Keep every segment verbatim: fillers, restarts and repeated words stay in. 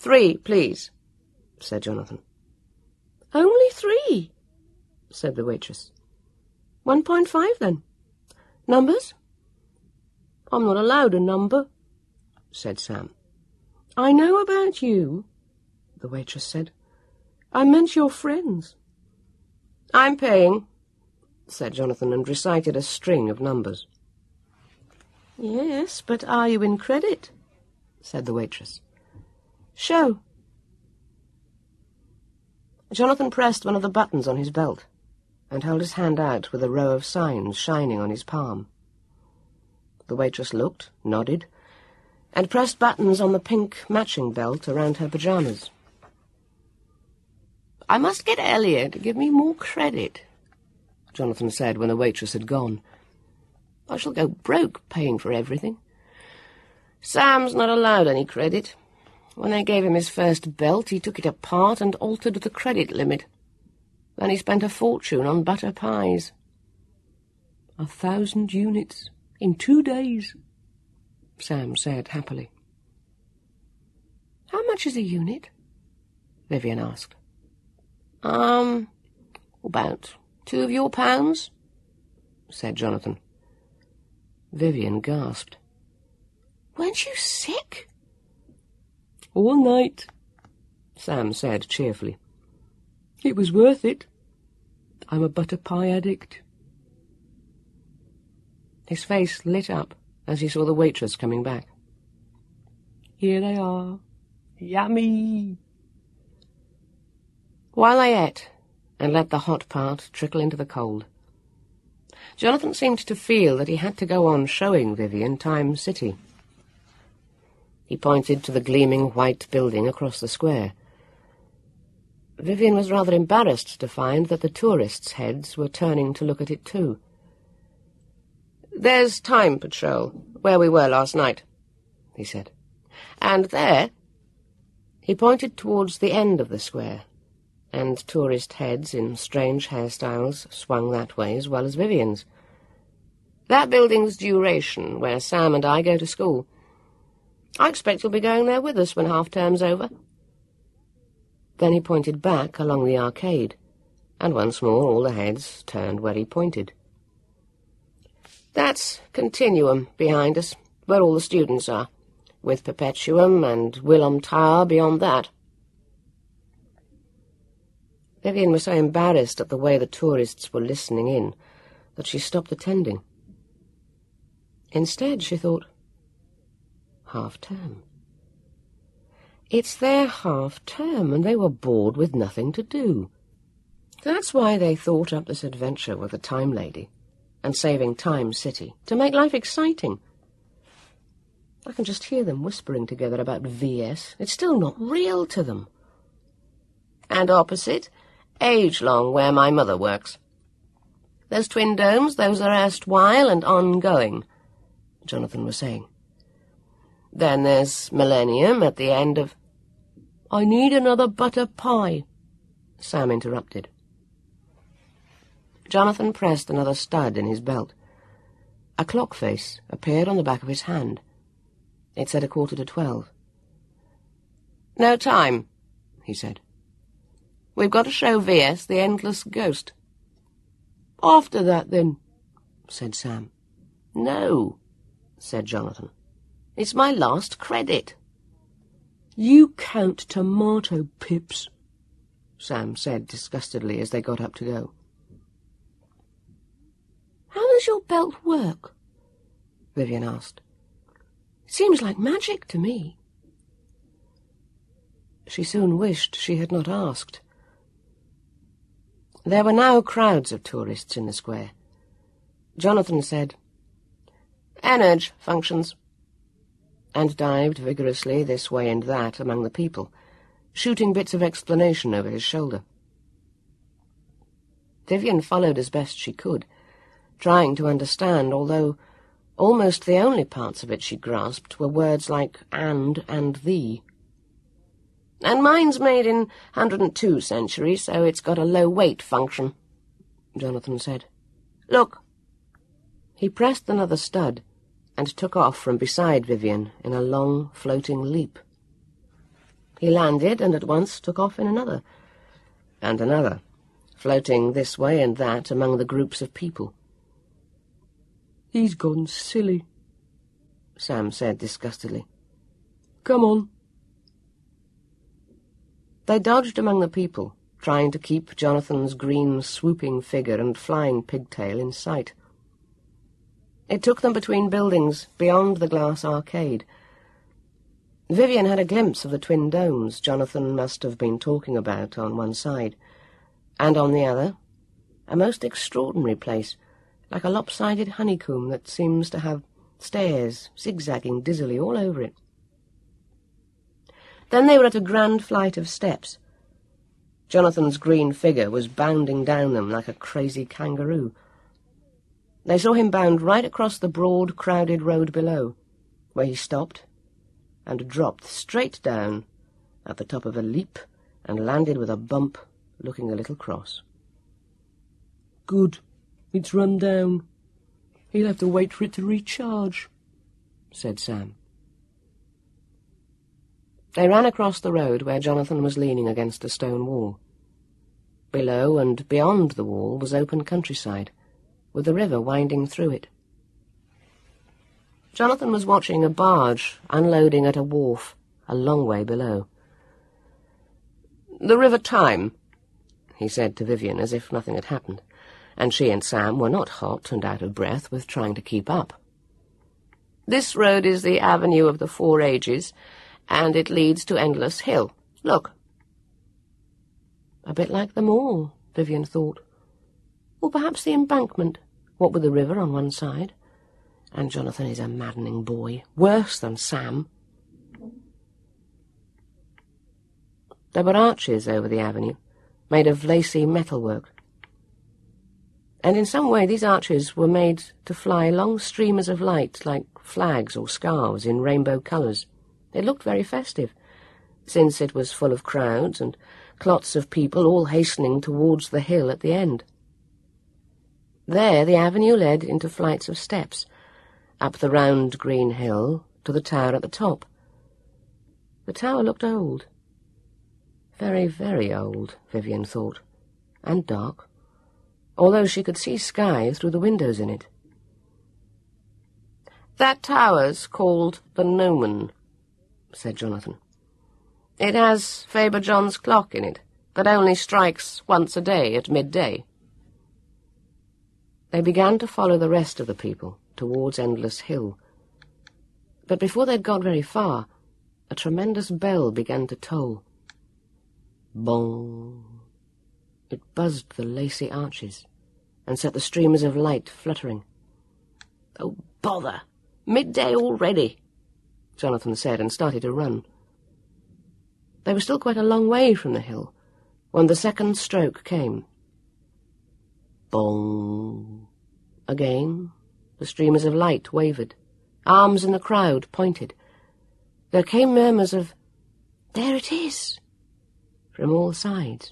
Three, please, said Jonathan. Only three, said the waitress. One point five, then. Numbers? I'm not allowed a number, said Sam. I know about you, the waitress said. I meant your friends. I'm paying, said Jonathan, and recited a string of numbers. Yes, but are you in credit? Said the waitress. Show. Jonathan pressed one of the buttons on his belt and held his hand out with a row of signs shining on his palm. The waitress looked, nodded, and pressed buttons on the pink matching belt around her pyjamas. I must get Elliot to give me more credit, Jonathan said when the waitress had gone. I shall go broke paying for everything. Sam's not allowed any credit. When I gave him his first belt, he took it apart and altered the credit limit. Then he spent a fortune on butter pies. A thousand units in two days, Sam said happily. How much is a unit? Vivian asked. Um, about two of your pounds, said Jonathan. Vivian gasped. Weren't you sick? All night, Sam said cheerfully. It was worth it. I'm a butter pie addict. His face lit up as he saw the waitress coming back. Here they are. Yummy! While I ate and let the hot part trickle into the cold, Jonathan seemed to feel that he had to go on showing Vivian Time City. He pointed to the gleaming white building across the square. Vivian was rather embarrassed to find that the tourists' heads were turning to look at it too. There's Time Patrol, where we were last night, he said. And there, he pointed towards the end of the square, and tourist heads in strange hairstyles swung that way as well as Vivian's. That building's Duration, where Sam and I go to school. I expect you'll be going there with us when half-term's over. Then he pointed back along the arcade, and once more all the heads turned where he pointed. That's Continuum behind us, where all the students are, with Perpetuum and Willem Tower beyond that. Vivian was so embarrassed at the way the tourists were listening in that she stopped attending. Instead, she thought, half-term. It's their half-term, and they were bored with nothing to do. That's why they thought up this adventure with the Time Lady and saving Time City, to make life exciting. I can just hear them whispering together about V S. It's still not real to them. And opposite, Age-Long, where my mother works. Those twin domes, those are erstwhile and ongoing, Jonathan was saying. Then there's Millennium at the end of... I need another butter pie, Sam interrupted. Jonathan pressed another stud in his belt. A clock face appeared on the back of his hand. It said a quarter to twelve. No time, he said. We've got to show V S the Endless Ghost. After that, then, said Sam. No, said Jonathan. It's my last credit. You count tomato pips, Sam said disgustedly as they got up to go. How does your belt work? Vivian asked. It seems like magic to me. She soon wished she had not asked. There were now crowds of tourists in the square. Jonathan said, Energy functions, and dived vigorously this way and that among the people, shooting bits of explanation over his shoulder. Vivian followed as best she could, trying to understand, although almost the only parts of it she grasped were words like and and the. And mine's made in one hundred and two century, so it's got a low-weight function, Jonathan said. Look. He pressed another stud and took off from beside Vivian in a long, floating leap. He landed and at once took off in another, and another, floating this way and that among the groups of people. "He's gone silly," Sam said disgustedly. "Come on." They dodged among the people, trying to keep Jonathan's green, swooping figure and flying pigtail in sight. It took them between buildings, beyond the glass arcade. Vivian had a glimpse of the twin domes Jonathan must have been talking about on one side, and on the other, a most extraordinary place, like a lopsided honeycomb that seems to have stairs zigzagging dizzily all over it. Then they were at a grand flight of steps. Jonathan's green figure was bounding down them like a crazy kangaroo. They saw him bound right across the broad, crowded road below, where he stopped and dropped straight down at the top of a leap and landed with a bump, looking a little cross. "Good. It's run down. He'll have to wait for it to recharge," said Sam. They ran across the road where Jonathan was leaning against a stone wall. Below and beyond the wall was open countryside, with the river winding through it. Jonathan was watching a barge unloading at a wharf a long way below. "The River Tyne," he said to Vivian as if nothing had happened, and she and Sam were not hot and out of breath with trying to keep up. "This road is the Avenue of the Four Ages, and it leads to Endless Hill. Look." A bit like them all, Vivian thought. Or perhaps the embankment, what with the river on one side. And Jonathan is a maddening boy, worse than Sam. There were arches over the avenue, made of lacy metalwork. And in some way these arches were made to fly long streamers of light like flags or scarves in rainbow colours. It looked very festive, since it was full of crowds and clots of people all hastening towards the hill at the end. There the avenue led into flights of steps, up the round green hill to the tower at the top. The tower looked old. Very, very old, Vivian thought, and dark, although she could see sky through the windows in it. "That tower's called the Gnomon," said Jonathan. "It has Faber John's clock in it, that only strikes once a day at midday." They began to follow the rest of the people towards Endless Hill. But before they'd got very far, a tremendous bell began to toll. Bong! It buzzed the lacy arches and set the streamers of light fluttering. "Oh, bother! Midday already!" Jonathan said, and started to run. They were still quite a long way from the hill when the second stroke came. Bong! Again, the streamers of light wavered. Arms in the crowd pointed. There came murmurs of, "There it is!" from all sides.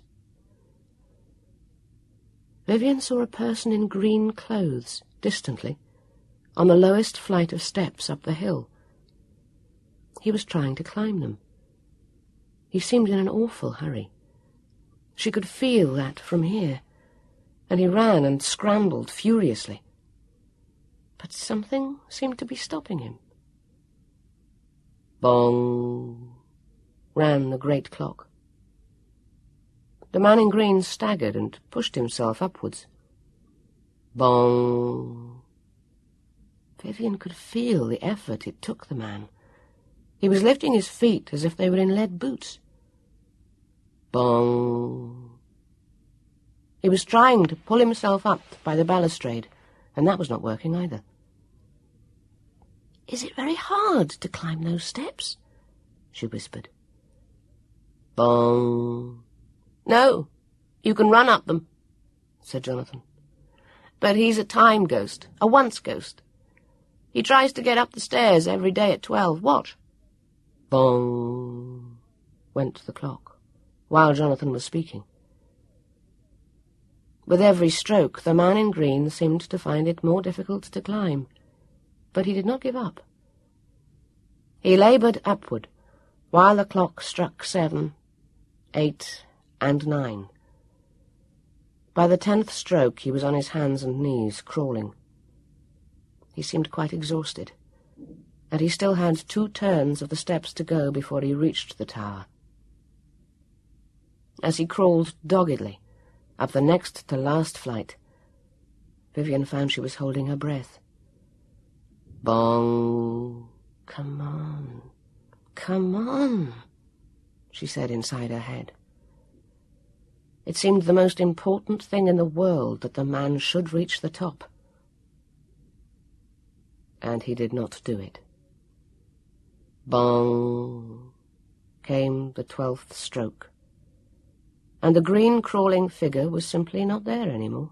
Vivian saw a person in green clothes, distantly, on the lowest flight of steps up the hill. He was trying to climb them. He seemed in an awful hurry. She could feel that from here, and he ran and scrambled furiously. But something seemed to be stopping him. Bong! Ran the great clock. The man in green staggered and pushed himself upwards. Bong! Vivian could feel the effort it took the man. He was lifting his feet as if they were in lead boots. Bong! He was trying to pull himself up by the balustrade, and that was not working either. "Is it very hard to climb those steps?" she whispered. Bong! "No, you can run up them," said Jonathan. "But he's a time ghost, a once ghost. He tries to get up the stairs every day at twelve. Watch." Bong! Went the clock, while Jonathan was speaking. With every stroke, the man in green seemed to find it more difficult to climb, but he did not give up. He laboured upward, while the clock struck seven, eight, and nine. By the tenth stroke he was on his hands and knees, crawling. He seemed quite exhausted, and he still had two turns of the steps to go before he reached the tower. As he crawled doggedly up the next to last flight, Vivian found she was holding her breath. Bong! Come on, come on, she said inside her head. It seemed the most important thing in the world that the man should reach the top. And he did not do it. Bong! Came the twelfth stroke, and the green crawling figure was simply not there anymore.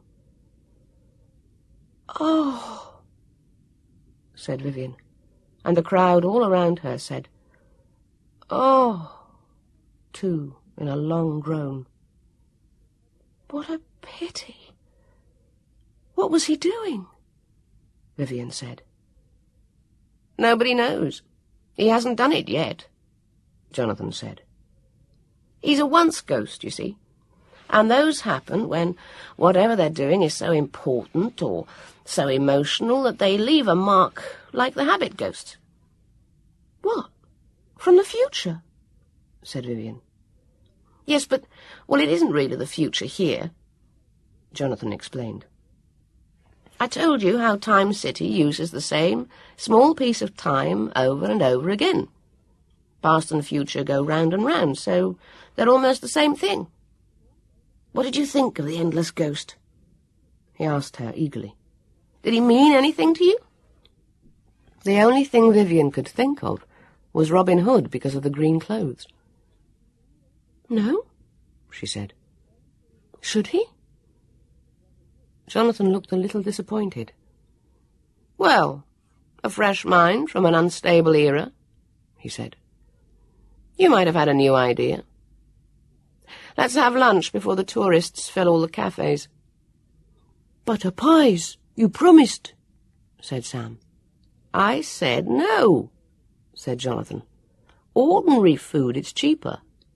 "Oh!" said Vivian, and the crowd all around her said, "Oh!" too, in a long groan. What a pity! What was he doing? Vivian said. Nobody knows. He hasn't done it yet, Jonathan said. He's a once ghost, you see, and those happen when whatever they're doing is so important or so emotional that they leave a mark like the habit ghost. What? From the future? Said Vivian. Yes, but, well, it isn't really the future here, Jonathan explained. I told you how Time City uses the same small piece of time over and over again. Past and future go round and round, so they're almost the same thing. What did you think of the Endless Ghost? He asked her eagerly. Did he mean anything to you? The only thing Vivian could think of was Robin Hood because of the green clothes. No, she said. Should he? Jonathan looked a little disappointed. Well, a fresh mind from an unstable era, he said. You might have had a new idea. Let's have lunch before the tourists fill all the cafes. Butter pies, you promised, said Sam. I said no, said Jonathan. Ordinary food, it's cheaper.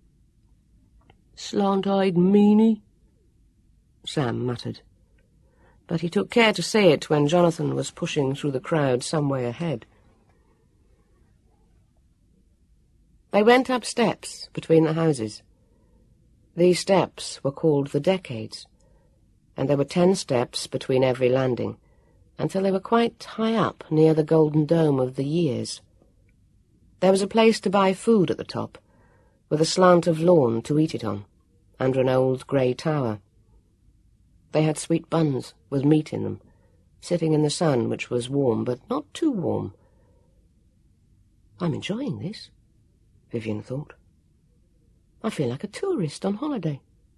Slant-eyed meanie, Sam muttered, but he took care to say it when Jonathan was pushing through the crowd some way ahead. They went up steps between the houses. These steps were called the Decades, and there were ten steps between every landing, until they were quite high up near the golden dome of the Years. There was a place to buy food at the top, with a slant of lawn to eat it on, under an old grey tower. They had sweet buns with meat in them, sitting in the sun, which was warm, but not too warm. I'm enjoying this, Vivian thought. I feel like a tourist on holiday.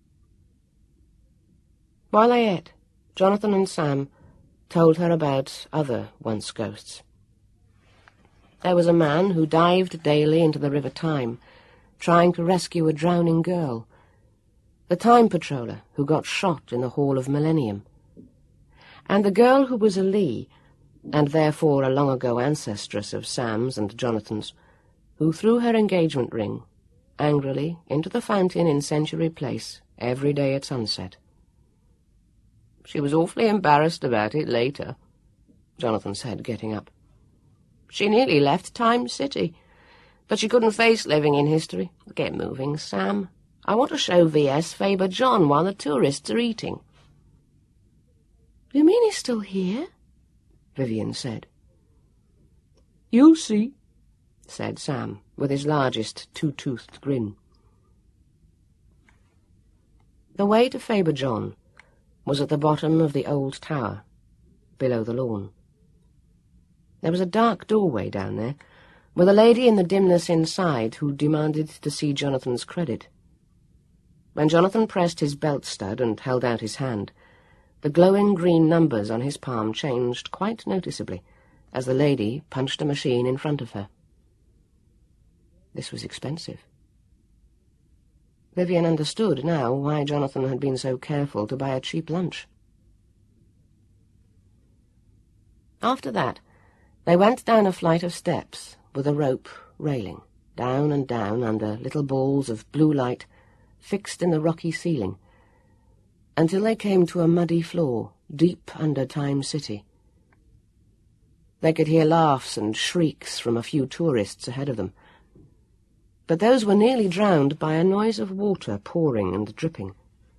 While they ate, Jonathan and Sam told her about other once ghosts. There was a man who dived daily into the River Time, trying to rescue a drowning girl, the Time Patroller who got shot in the Hall of Millennium, and the girl who was a Lee, and therefore a long-ago ancestress of Sam's and Jonathan's, who threw her engagement ring angrily into the fountain in Century Place every day at sunset. She was awfully embarrassed about it later, Jonathan said, getting up. She nearly left Time City, but she couldn't face living in history. Get moving, Sam. I want to show V S Faber John while the tourists are eating. You mean he's still here? Vivian said. You'll see, said Sam, with his largest two-toothed grin. The way to Faber John was at the bottom of the old tower, below the lawn. There was a dark doorway down there, with a lady in the dimness inside who demanded to see Jonathan's credit. When Jonathan pressed his belt stud and held out his hand, the glowing green numbers on his palm changed quite noticeably as the lady punched a machine in front of her. This was expensive. Vivian understood now why Jonathan had been so careful to buy a cheap lunch. After that, they went down a flight of steps with a rope railing down and down under little balls of blue light fixed in the rocky ceiling, until they came to a muddy floor deep under Time City. They could hear laughs and shrieks from a few tourists ahead of them, but those were nearly drowned by a noise of water pouring and dripping.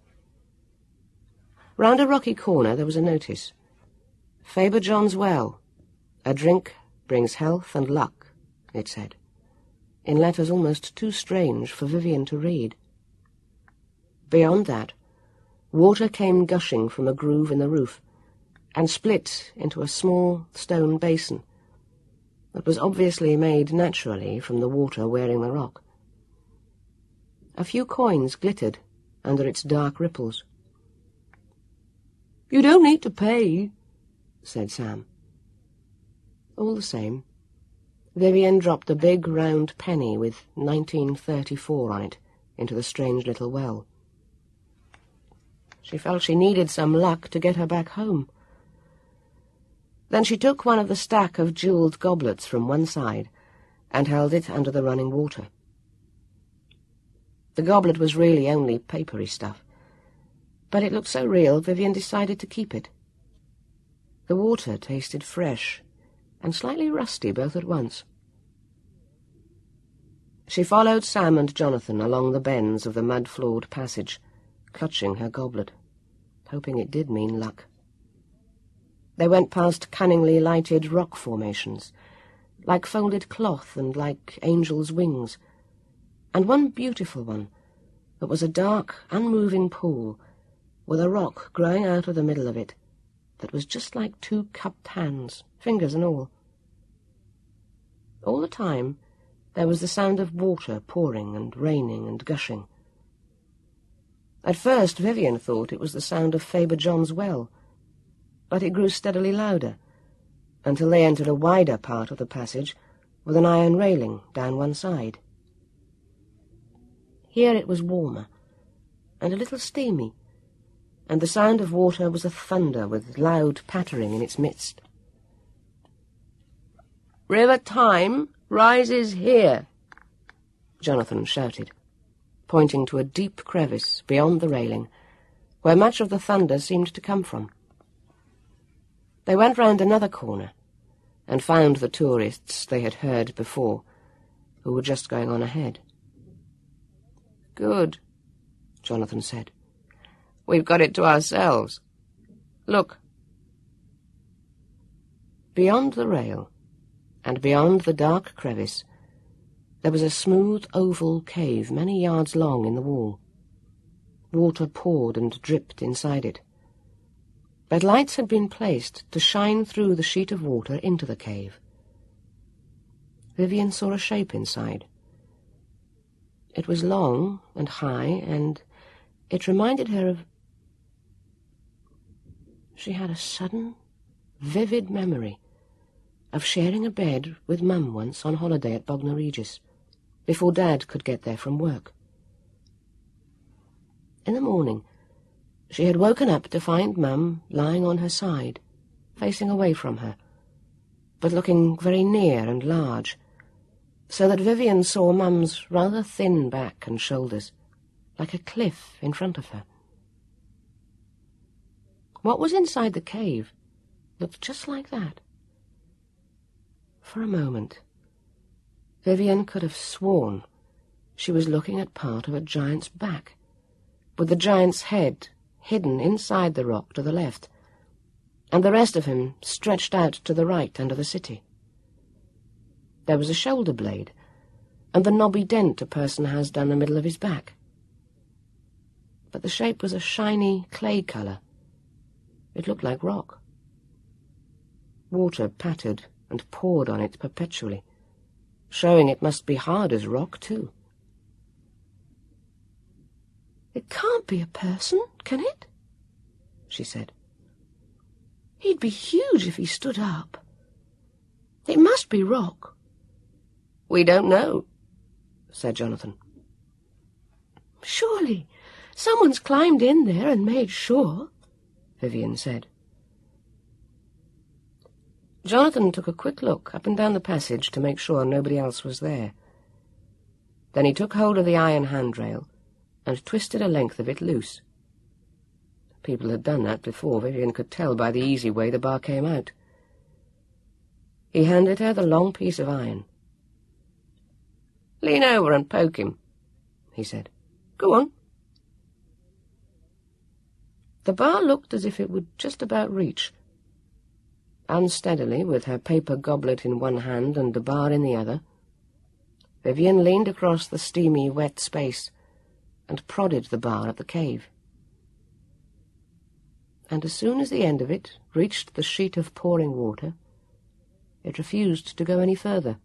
Round a rocky corner there was a notice. Faber John's Well. A drink brings health and luck, it said, in letters almost too strange for Vivian to read. Beyond that, water came gushing from a groove in the roof and split into a small stone basin that was obviously made naturally from the water wearing the rock. A few coins glittered under its dark ripples. "You don't need to pay," said Sam. All the same, Vivian dropped a big round penny with nineteen thirty-four on it into the strange little well. She felt she needed some luck to get her back home. Then she took one of the stack of jewelled goblets from one side and held it under the running water. The goblet was really only papery stuff, but it looked so real Vivian decided to keep it. The water tasted fresh and slightly rusty both at once. She followed Sam and Jonathan along the bends of the mud-floored passage, clutching her goblet, hoping it did mean luck. They went past cunningly lighted rock formations, like folded cloth and like angels' wings, and one beautiful one that was a dark, unmoving pool with a rock growing out of the middle of it that was just like two cupped hands, fingers and all. All the time there was the sound of water pouring and raining and gushing. At first Vivian thought it was the sound of Faber John's Well, but it grew steadily louder, until they entered a wider part of the passage with an iron railing down one side. Here it was warmer, and a little steamy, and the sound of water was a thunder with loud pattering in its midst. "River Time rises here," Jonathan shouted, pointing to a deep crevice beyond the railing, where much of the thunder seemed to come from. They went round another corner and found the tourists they had heard before, who were just going on ahead. "Good," Jonathan said. "We've got it to ourselves. Look." Beyond the rail, and beyond the dark crevice, there was a smooth oval cave many yards long in the wall. Water poured and dripped inside it, but lights had been placed to shine through the sheet of water into the cave. Vivian saw a shape inside. It was long and high, and it reminded her of... She had a sudden, vivid memory of sharing a bed with Mum once on holiday at Bognor Regis, before Dad could get there from work. In the morning, she had woken up to find Mum lying on her side, facing away from her, but looking very near and large, so that Vivian saw Mum's rather thin back and shoulders, like a cliff in front of her. What was inside the cave looked just like that. For a moment, Vivian could have sworn she was looking at part of a giant's back, with the giant's head hidden inside the rock to the left, and the rest of him stretched out to the right under the city. There was a shoulder blade, and the knobby dent a person has down the middle of his back. But the shape was a shiny clay colour. It looked like rock. Water pattered and poured on it perpetually, showing it must be hard as rock, too. "It can't be a person, can it?" she said. "He'd be huge if he stood up. It must be rock." "We don't know," said Jonathan. "Surely someone's climbed in there and made sure," Vivian said. Jonathan took a quick look up and down the passage to make sure nobody else was there. Then he took hold of the iron handrail and twisted a length of it loose. People had done that before. Vivian could tell by the easy way the bar came out. He handed her the long piece of iron. "Lean over and poke him," he said. "Go on." The bar looked as if it would just about reach. Unsteadily, with her paper goblet in one hand and the bar in the other, Vivian leaned across the steamy, wet space and prodded the bar at the cave. And as soon as the end of it reached the sheet of pouring water, it refused to go any further.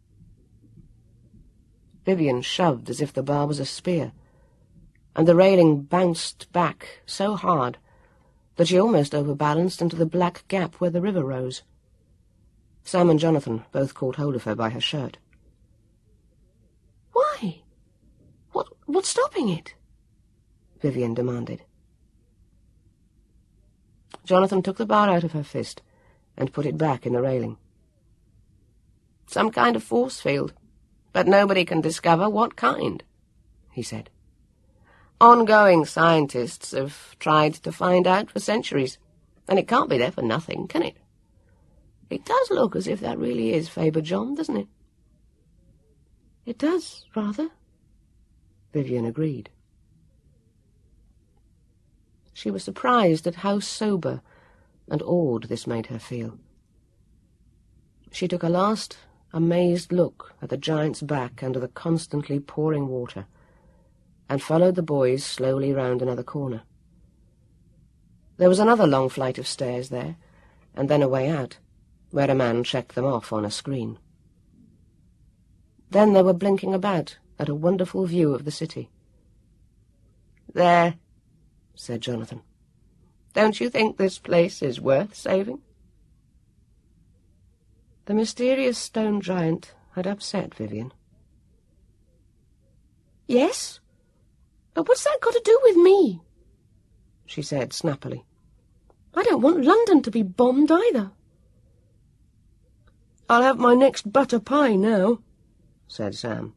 Vivian shoved as if the bar was a spear, and the railing bounced back so hard that she almost overbalanced into the black gap where the river rose. Sam and Jonathan both caught hold of her by her shirt. "Why? What, what's stopping it?" Vivian demanded. Jonathan took the bar out of her fist and put it back in the railing. "Some kind of force field, but nobody can discover what kind," he said. "Ongoing scientists have tried to find out for centuries, and it can't be there for nothing, can it? It does look as if that really is Faber John, doesn't it?" "It does, rather," Vivian agreed. She was surprised at how sober and awed this made her feel. She took a last, amazed look at the giant's back under the constantly pouring water, and followed the boys slowly round another corner. There was another long flight of stairs there, and then a way out, where a man checked them off on a screen. Then they were blinking about at a wonderful view of the city. "There," said Jonathan. "Don't you think this place is worth saving?" The mysterious stone giant had upset Vivian. "Yes? But what's that got to do with me?" she said snappily. "I don't want London to be bombed either." "I'll have my next butter pie now," said Sam.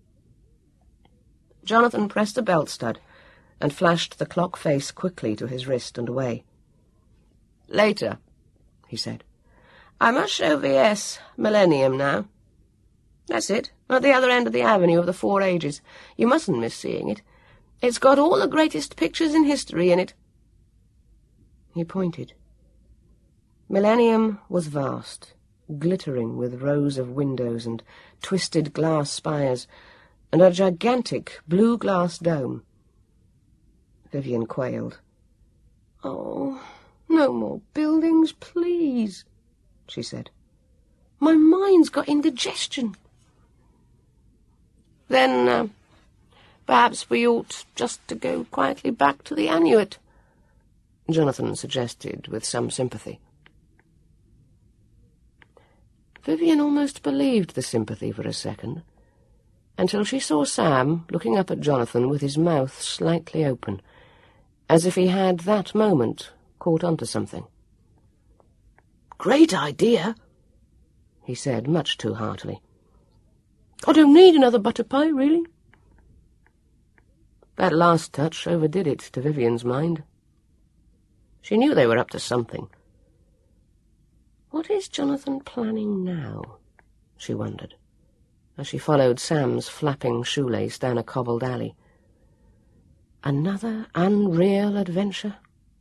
Jonathan pressed a belt stud and flashed the clock face quickly to his wrist and away. "Later," he said. "I must show V S Millennium now. That's it, at the other end of the Avenue of the Four Ages. You mustn't miss seeing it. It's got all the greatest pictures in history in it." He pointed. Millennium was vast, glittering with rows of windows and twisted glass spires, and a gigantic blue glass dome. Vivian quailed. "Oh, no more buildings, please," she said. "My mind's got indigestion." "Then, uh, perhaps we ought just to go quietly back to the Annuit," Jonathan suggested with some sympathy. Vivian almost believed the sympathy for a second, until she saw Sam looking up at Jonathan with his mouth slightly open, as if he had that moment caught on to something. "Great idea," he said much too heartily. "I don't need another butter pie, really." That last touch overdid it to Vivian's mind. She knew they were up to something. What is Jonathan planning now? She wondered, as she followed Sam's flapping shoelace down a cobbled alley. Another unreal adventure?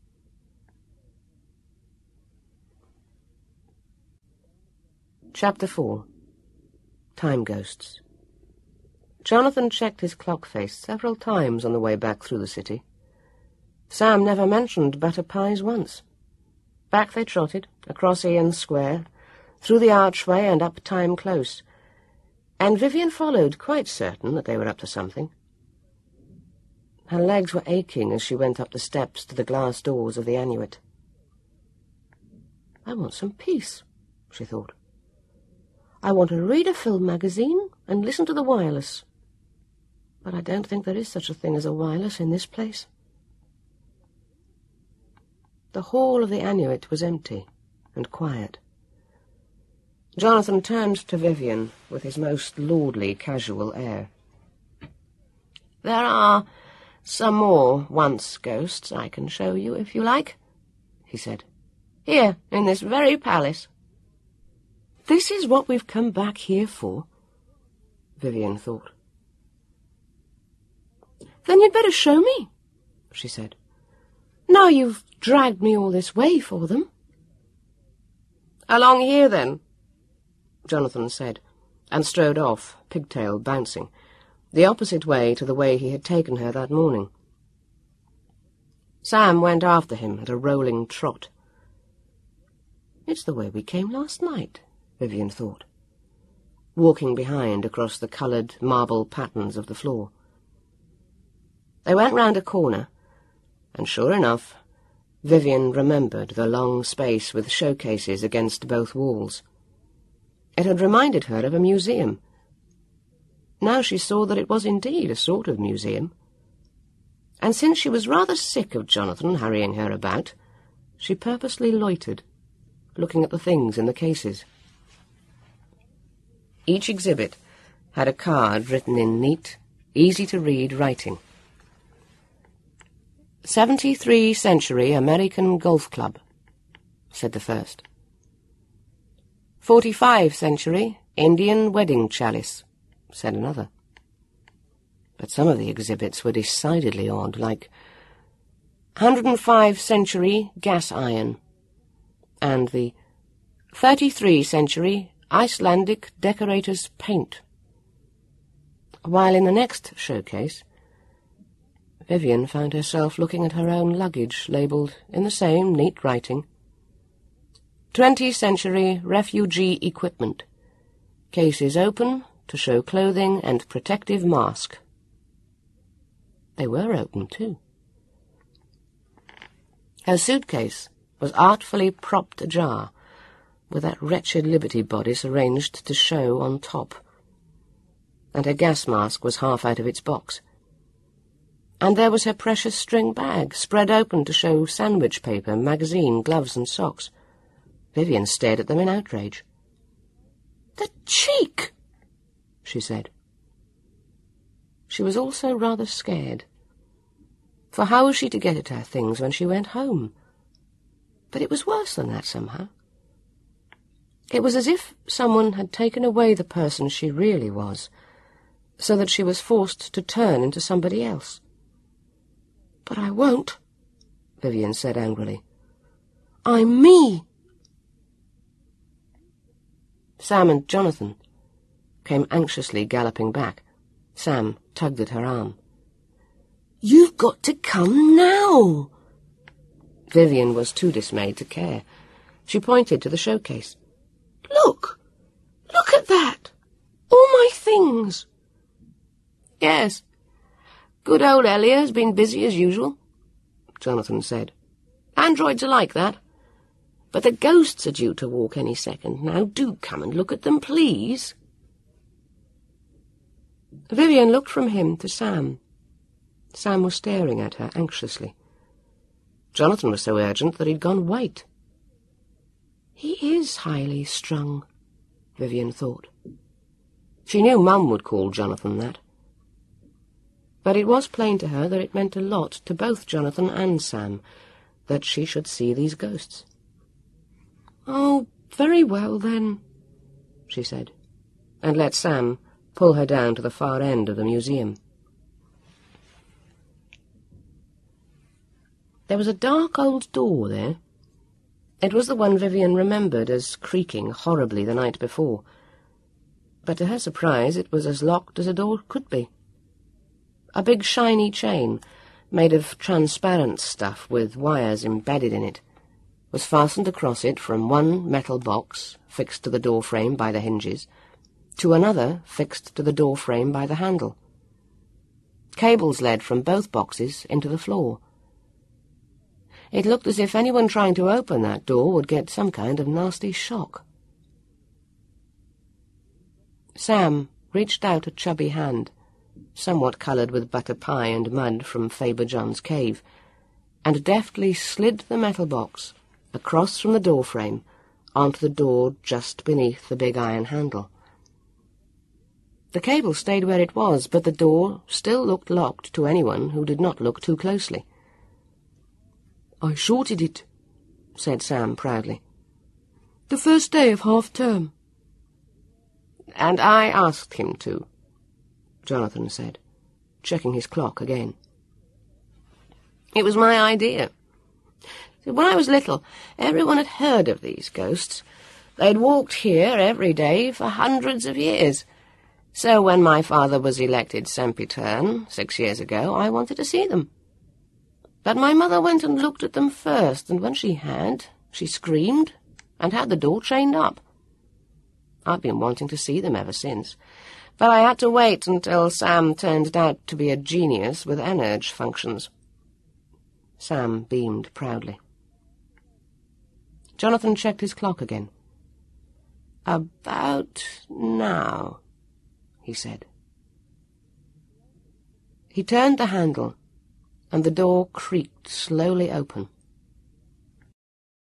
Chapter four. Time Ghosts. Jonathan checked his clock face several times on the way back through the city. Sam never mentioned butter pies once. Back they trotted, across Ian Square, through the archway and up Time Close, and Vivian followed, quite certain that they were up to something. Her legs were aching as she went up the steps to the glass doors of the Annuit. "I want some peace," she thought. "I want to read a film magazine and listen to the wireless. But I don't think there is such a thing as a wireless in this place." The hall of the Annuit was empty and quiet. Jonathan turned to Vivian with his most lordly casual air. There are some more once ghosts I can show you, if you like, he said. Here, in this very palace. This is what we've come back here for, Vivian thought. Then you'd better show me, she said. Now you've dragged me all this way for them. Along here, then, Jonathan said, and strode off, pigtail bouncing, the opposite way to the way he had taken her that morning. Sam went after him at a rolling trot. It's the way we came last night, Vivian thought, walking behind across the coloured marble patterns of the floor. They went round a corner, and sure enough, Vivian remembered the long space with showcases against both walls. It had reminded her of a museum. Now she saw that it was indeed a sort of museum. And since she was rather sick of Jonathan hurrying her about, she purposely loitered, looking at the things in the cases. Each exhibit had a card written in neat, easy-to-read writing. Seventy-three Century American Golf Club, said the first. Forty-five Century Indian Wedding Chalice, said another. But some of the exhibits were decidedly odd, like Hundred and five Century Gas Iron, and the Thirty-three Century Icelandic Decorator's Paint. While in the next showcase, Vivian found herself looking at her own luggage, labelled in the same neat writing, Twentieth Century Refugee Equipment. Cases open to show clothing and protective mask. They were open, too. Her suitcase was artfully propped ajar, with that wretched Liberty bodice arranged to show on top, and her gas mask was half out of its box. And there was her precious string bag, spread open to show sandwich paper, magazine, gloves and socks. Vivian stared at them in outrage. "The cheek!" she said. She was also rather scared, for how was she to get at her things when she went home? But it was worse than that somehow. It was as if someone had taken away the person she really was, so that she was forced to turn into somebody else. "But I won't," Vivian said angrily. "I'm me." Sam and Jonathan came anxiously galloping back. Sam tugged at her arm. "You've got to come now." Vivian was too dismayed to care. She pointed to the showcase. "Look! Look at that! All my things!" "Yes, good old Elliot has been busy as usual," Jonathan said. "Androids are like that. But the ghosts are due to walk any second. Now do come and look at them, please." Vivian looked from him to Sam. Sam was staring at her anxiously. Jonathan was so urgent that he'd gone white. He is highly strung, Vivian thought. She knew Mum would call Jonathan that. But it was plain to her that it meant a lot to both Jonathan and Sam that she should see these ghosts. "Oh, very well, then," she said, and let Sam pull her down to the far end of the museum. There was a dark old door there. It was the one Vivian remembered as creaking horribly the night before. But to her surprise it was as locked as a door could be. A big shiny chain, made of transparent stuff with wires embedded in it, was fastened across it from one metal box, fixed to the door frame by the hinges, to another fixed to the door frame by the handle. Cables led from both boxes into the floor. It looked as if anyone trying to open that door would get some kind of nasty shock. Sam reached out a chubby hand, somewhat coloured with butter pie and mud from Faber John's cave, and deftly slid the metal box across from the door frame onto the door just beneath the big iron handle. The cable stayed where it was, but the door still looked locked to anyone who did not look too closely. "I shorted it," said Sam proudly. "The first day of half-term." "And I asked him to," Jonathan said, checking his clock again. "It was my idea. When I was little, everyone had heard of these ghosts. They'd walked here every day for hundreds of years. So when my father was elected sempitern six years ago, I wanted to see them. But my mother went and looked at them first, and when she had, she screamed and had the door chained up. I've been wanting to see them ever since, but I had to wait until Sam turned out to be a genius with energy functions." Sam beamed proudly. Jonathan checked his clock again. "About now," he said. He turned the handle, and the door creaked slowly open.